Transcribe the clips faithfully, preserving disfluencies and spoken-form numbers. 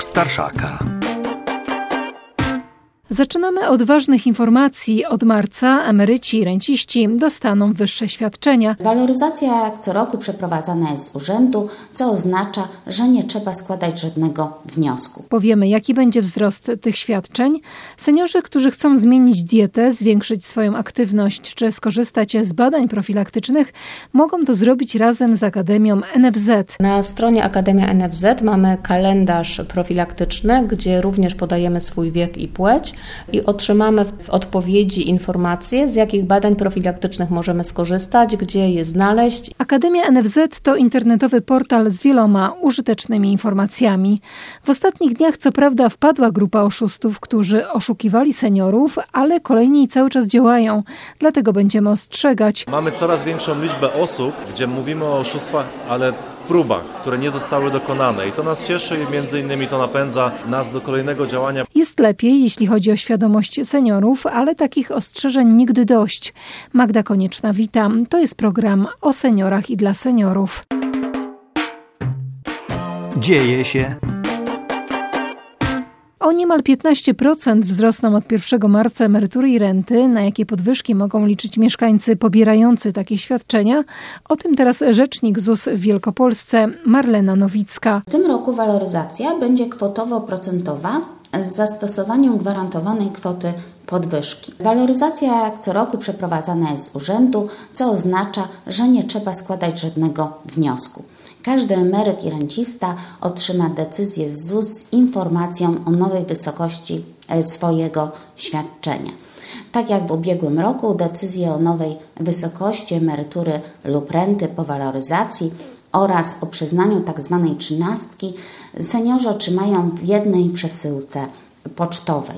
Głos Starszaka. Zaczynamy od ważnych informacji. Od marca emeryci i renciści dostaną wyższe świadczenia. Waloryzacja jak co roku przeprowadzana jest z urzędu, co oznacza, że nie trzeba składać żadnego wniosku. Powiemy, jaki będzie wzrost tych świadczeń. Seniorzy, którzy chcą zmienić dietę, zwiększyć swoją aktywność czy skorzystać z badań profilaktycznych, mogą to zrobić razem z Akademią N F Z. Na stronie Akademia N F Z mamy kalendarz profilaktyczny, gdzie również podajemy swój wiek i płeć. I otrzymamy w odpowiedzi informacje, z jakich badań profilaktycznych możemy skorzystać, gdzie je znaleźć. Akademia N F Z to internetowy portal z wieloma użytecznymi informacjami. W ostatnich dniach co prawda wpadła grupa oszustów, którzy oszukiwali seniorów, ale kolejni cały czas działają. Dlatego będziemy ostrzegać. Mamy coraz większą liczbę osób, gdzie mówimy o oszustwach, ale próbach, które nie zostały dokonane i to nas cieszy i między innymi to napędza nas do kolejnego działania. Jest lepiej, jeśli chodzi o świadomość seniorów, ale takich ostrzeżeń nigdy dość. Magda Konieczna, witam. To jest program o seniorach i dla seniorów. Dzieje się. O niemal piętnaście procent wzrosną od pierwszego marca emerytury i renty, na jakie podwyżki mogą liczyć mieszkańcy pobierający takie świadczenia. O tym teraz rzecznik Z U S w Wielkopolsce Marlena Nowicka. W tym roku waloryzacja będzie kwotowo-procentowa z zastosowaniem gwarantowanej kwoty podwyżki. Waloryzacja jak co roku przeprowadzana jest z urzędu, co oznacza, że nie trzeba składać żadnego wniosku. Każdy emeryt i rencista otrzyma decyzję z Z U S z informacją o nowej wysokości swojego świadczenia. Tak jak w ubiegłym roku decyzję o nowej wysokości emerytury lub renty po waloryzacji oraz o przyznaniu tzw. trzynastki seniorzy otrzymają w jednej przesyłce pocztowej.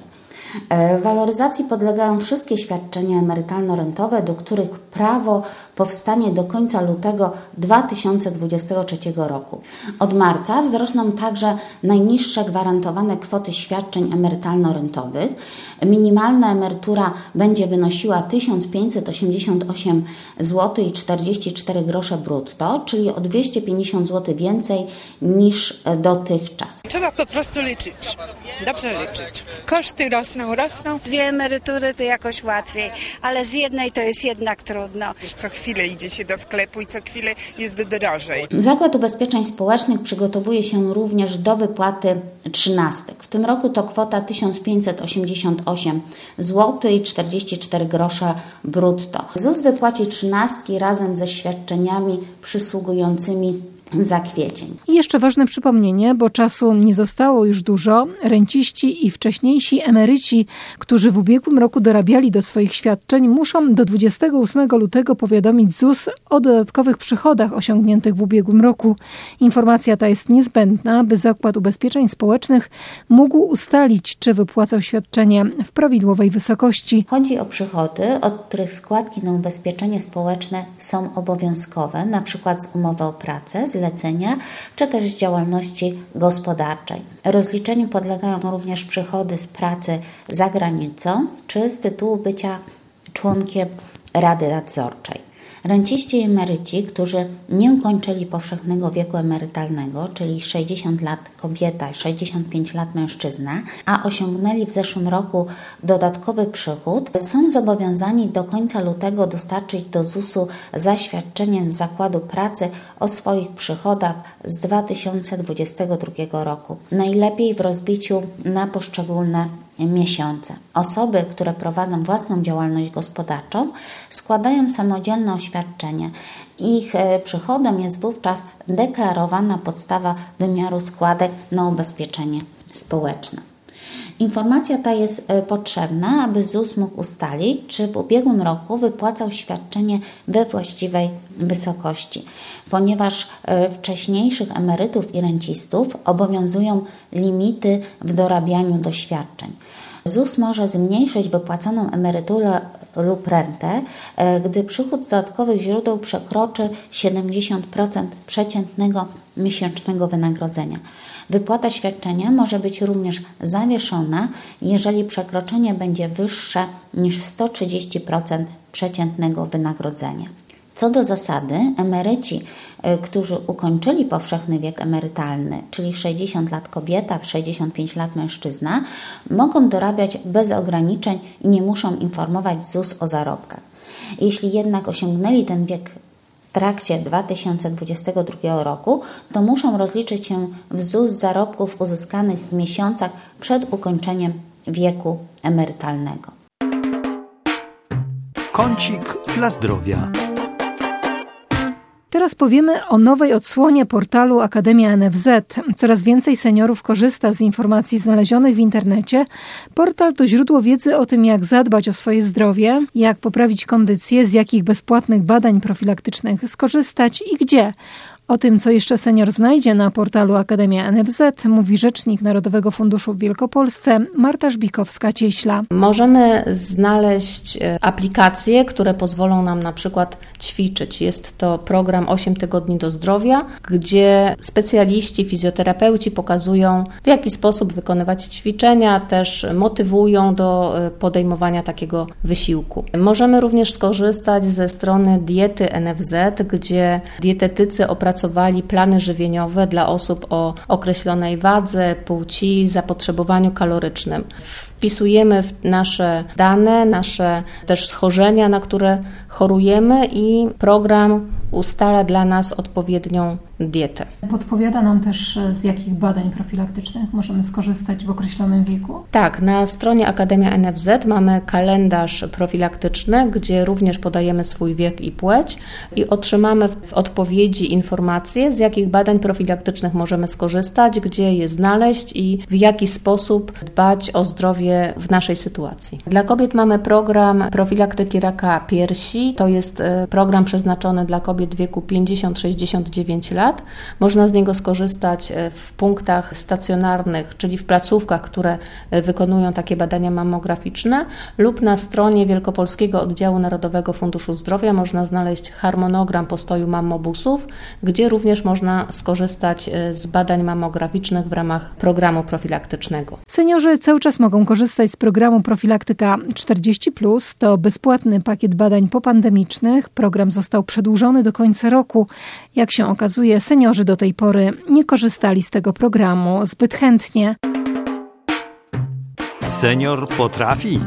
Waloryzacji podlegają wszystkie świadczenia emerytalno-rentowe, do których prawo powstanie do końca lutego dwa tysiące dwudziestego trzeciego roku. Od marca wzrosną także najniższe gwarantowane kwoty świadczeń emerytalno-rentowych. Minimalna emerytura będzie wynosiła tysiąc pięćset osiemdziesiąt osiem złotych i czterdzieści cztery grosze brutto, czyli o dwieście pięćdziesiąt złotych więcej niż dotychczas. Trzeba po prostu liczyć, dobrze liczyć. Koszty rosną, rosną. Dwie emerytury to jakoś łatwiej, ale z jednej to jest jednak trudno. Co chwilę idzie się do sklepu i co chwilę jest drożej. Zakład Ubezpieczeń Społecznych przygotowuje się również do wypłaty trzynastek. W tym roku to kwota tysiąc pięćset osiemdziesiąt osiem złotych i czterdzieści cztery grosze brutto. Z U S wypłaci trzynastki razem ze świadczeniami przysługującymi za kwiecień. I jeszcze ważne przypomnienie, bo czasu nie zostało już dużo. Renciści i wcześniejsi emeryci, którzy w ubiegłym roku dorabiali do swoich świadczeń, muszą do dwudziestego ósmego lutego powiadomić Z U S o dodatkowych przychodach osiągniętych w ubiegłym roku. Informacja ta jest niezbędna, by Zakład Ubezpieczeń Społecznych mógł ustalić, czy wypłacał świadczenie w prawidłowej wysokości. Chodzi o przychody, od których składki na ubezpieczenie społeczne są obowiązkowe, np. z umowy o pracę, zlecenia, czy też z działalności gospodarczej. Rozliczeniu podlegają również przychody z pracy za granicą, czy z tytułu bycia członkiem Rady Nadzorczej. Renciści i emeryci, którzy nie ukończyli powszechnego wieku emerytalnego, czyli sześćdziesiąt lat kobieta i sześćdziesiąt pięć lat mężczyzna, a osiągnęli w zeszłym roku dodatkowy przychód, są zobowiązani do końca lutego dostarczyć do Z U S u zaświadczenie z Zakładu Pracy o swoich przychodach z dwa tysiące dwudziestego drugiego roku. Najlepiej w rozbiciu na poszczególne miesiące. Osoby, które prowadzą własną działalność gospodarczą, składają samodzielne oświadczenie. Ich przychodem jest wówczas deklarowana podstawa wymiaru składek na ubezpieczenie społeczne. Informacja ta jest potrzebna, aby Z U S mógł ustalić, czy w ubiegłym roku wypłacał świadczenie we właściwej wysokości, ponieważ wcześniejszych emerytów i rencistów obowiązują limity w dorabianiu do świadczeń. Z U S może zmniejszyć wypłacaną emeryturę lub rentę, gdy przychód z dodatkowych źródeł przekroczy siedemdziesiąt procent przeciętnego miesięcznego wynagrodzenia. Wypłata świadczenia może być również zawieszona, jeżeli przekroczenie będzie wyższe niż sto trzydzieści procent przeciętnego wynagrodzenia. Co do zasady, emeryci, którzy ukończyli powszechny wiek emerytalny, czyli sześćdziesiąt lat kobieta, sześćdziesiąt pięć lat mężczyzna, mogą dorabiać bez ograniczeń i nie muszą informować Z U S o zarobkach. Jeśli jednak osiągnęli ten wiek w trakcie dwa tysiące dwudziestego drugiego roku, to muszą rozliczyć się w Z U S zarobków uzyskanych w miesiącach przed ukończeniem wieku emerytalnego. Kącik dla zdrowia. Teraz powiemy o nowej odsłonie portalu Akademia N F Z. Coraz więcej seniorów korzysta z informacji znalezionych w internecie. Portal to źródło wiedzy o tym, jak zadbać o swoje zdrowie, jak poprawić kondycję, z jakich bezpłatnych badań profilaktycznych skorzystać i gdzie. O tym, co jeszcze senior znajdzie na portalu Akademia N F Z, mówi rzecznik Narodowego Funduszu w Wielkopolsce Marta Żbikowska-Cieśla. Możemy znaleźć aplikacje, które pozwolą nam na przykład ćwiczyć. Jest to program osiem tygodni do zdrowia, gdzie specjaliści, fizjoterapeuci pokazują, w jaki sposób wykonywać ćwiczenia, też motywują do podejmowania takiego wysiłku. Możemy również skorzystać ze strony Diety N F Z, gdzie dietetycy opracują Opracowali plany żywieniowe dla osób o określonej wadze, płci, zapotrzebowaniu kalorycznym. Wpisujemy w nasze dane, nasze też schorzenia, na które chorujemy i program ustala dla nas odpowiednią dietę. Podpowiada nam też, z jakich badań profilaktycznych możemy skorzystać w określonym wieku? Tak, na stronie Akademia N F Z mamy kalendarz profilaktyczny, gdzie również podajemy swój wiek i płeć i otrzymamy w odpowiedzi informacje, z jakich badań profilaktycznych możemy skorzystać, gdzie je znaleźć i w jaki sposób dbać o zdrowie w naszej sytuacji. Dla kobiet mamy program profilaktyki raka piersi. To jest program przeznaczony dla kobiet w wieku pięćdziesiąt do sześćdziesięciu dziewięciu lat. Można z niego skorzystać w punktach stacjonarnych, czyli w placówkach, które wykonują takie badania mammograficzne, lub na stronie Wielkopolskiego Oddziału Narodowego Funduszu Zdrowia można znaleźć harmonogram postoju mammobusów, gdzie również można skorzystać z badań mammograficznych w ramach programu profilaktycznego. Seniorzy cały czas mogą korzystać z programu Profilaktyka czterdzieści plus. To bezpłatny pakiet badań popandemicznych. Program został przedłużony do końca roku. Jak się okazuje, seniorzy do tej pory nie korzystali z tego programu zbyt chętnie. Senior potrafi.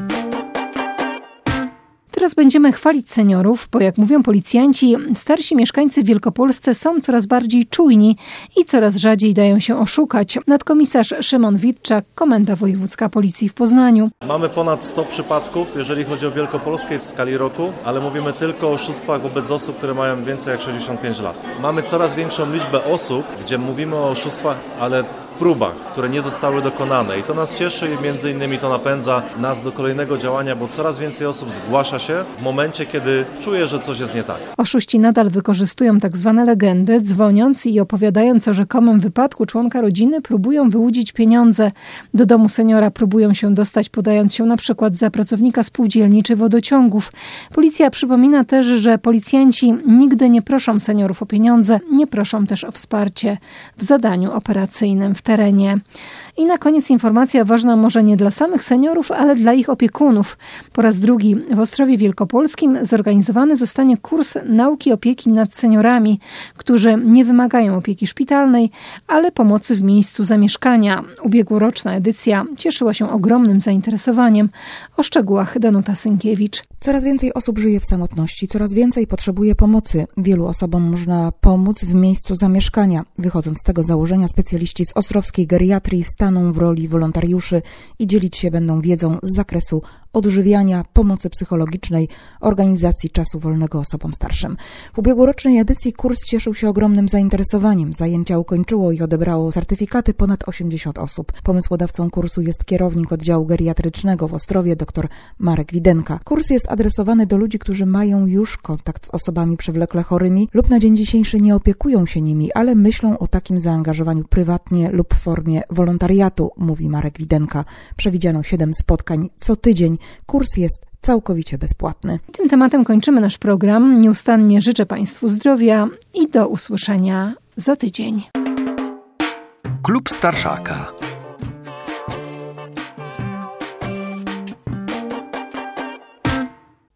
Teraz będziemy chwalić seniorów, bo jak mówią policjanci, starsi mieszkańcy w Wielkopolsce są coraz bardziej czujni i coraz rzadziej dają się oszukać. Nadkomisarz Szymon Witczak, Komenda Wojewódzka Policji w Poznaniu. Mamy ponad sto przypadków, jeżeli chodzi o Wielkopolskę w skali roku, ale mówimy tylko o oszustwach wobec osób, które mają więcej jak sześćdziesiąt pięć lat. Mamy coraz większą liczbę osób, gdzie mówimy o oszustwach, ale próbach, które nie zostały dokonane i to nas cieszy i między innymi to napędza nas do kolejnego działania, bo coraz więcej osób zgłasza się w momencie, kiedy czuje, że coś jest nie tak. Oszuści nadal wykorzystują tak zwane legendy, dzwoniąc i opowiadając o rzekomym wypadku członka rodziny, próbują wyłudzić pieniądze. Do domu seniora próbują się dostać, podając się na przykład za pracownika spółdzielni czy wodociągów. Policja przypomina też, że policjanci nigdy nie proszą seniorów o pieniądze, nie proszą też o wsparcie w zadaniu operacyjnym w terenie. I na koniec informacja ważna może nie dla samych seniorów, ale dla ich opiekunów. Po raz drugi w Ostrowie Wielkopolskim zorganizowany zostanie kurs nauki opieki nad seniorami, którzy nie wymagają opieki szpitalnej, ale pomocy w miejscu zamieszkania. Ubiegłoroczna edycja cieszyła się ogromnym zainteresowaniem. O szczegółach Danuta Synkiewicz. Coraz więcej osób żyje w samotności, coraz więcej potrzebuje pomocy. Wielu osobom można pomóc w miejscu zamieszkania. Wychodząc z tego założenia, specjaliści z ostrowskiej geriatrii staną w roli wolontariuszy i dzielić się będą wiedzą z zakresu odżywiania, pomocy psychologicznej, organizacji czasu wolnego osobom starszym. W ubiegłorocznej edycji kurs cieszył się ogromnym zainteresowaniem. Zajęcia ukończyło i odebrało certyfikaty ponad osiemdziesiąt osób. Pomysłodawcą kursu jest kierownik oddziału geriatrycznego w Ostrowie, dr Marek Widenka. Kurs jest adresowany do ludzi, którzy mają już kontakt z osobami przewlekle chorymi lub na dzień dzisiejszy nie opiekują się nimi, ale myślą o takim zaangażowaniu prywatnie lub w formie wolontariatu, mówi Marek Widenka. Przewidziano siedem spotkań co tydzień. Kurs jest całkowicie bezpłatny. Tym tematem kończymy nasz program. Nieustannie życzę Państwu zdrowia i do usłyszenia za tydzień. Klub Starszaka.